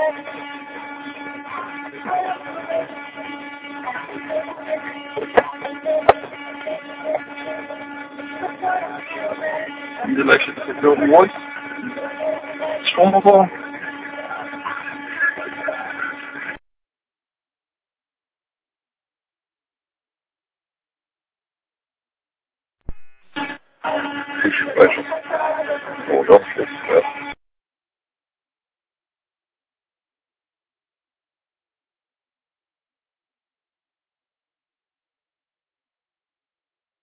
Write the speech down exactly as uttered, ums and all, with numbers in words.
In relation to the building was stormable. Please, pleasure. Hold off this.